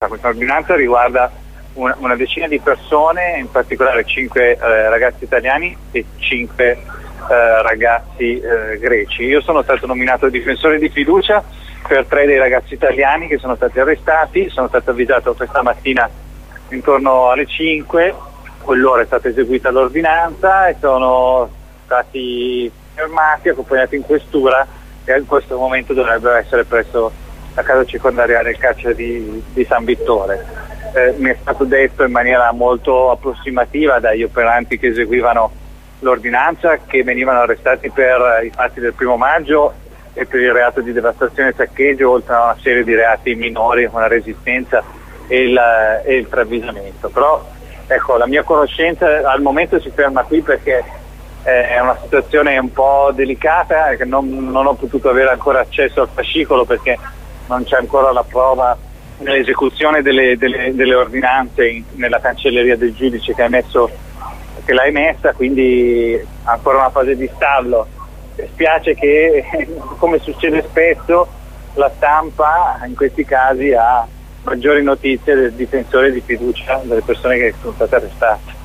Questa ordinanza riguarda una decina di persone, in particolare 5 ragazzi italiani e 5 ragazzi greci. Io sono stato nominato difensore di fiducia per 3 dei ragazzi italiani che sono stati arrestati. Sono stato avvisato questa mattina intorno alle 5, quell'ora è stata eseguita l'ordinanza e sono stati fermati, accompagnati in questura, e in questo momento dovrebbero essere presso la casa circondariale del carcere di San Vittore. Mi è stato detto in maniera molto approssimativa dagli operanti che eseguivano l'ordinanza che venivano arrestati per i fatti del 1° maggio e per il reato di devastazione e saccheggio, oltre a una serie di reati minori come la resistenza e il travisamento. Però ecco, la mia conoscenza al momento si ferma qui perché è una situazione un po' delicata, che non ho potuto avere ancora accesso al fascicolo perché non c'è ancora la prova nell'esecuzione delle ordinanze nella cancelleria del giudice che l'ha emessa, quindi ancora una fase di stallo. Spiace che, come succede spesso, la stampa in questi casi ha maggiori notizie del difensore di fiducia delle persone che sono state arrestate.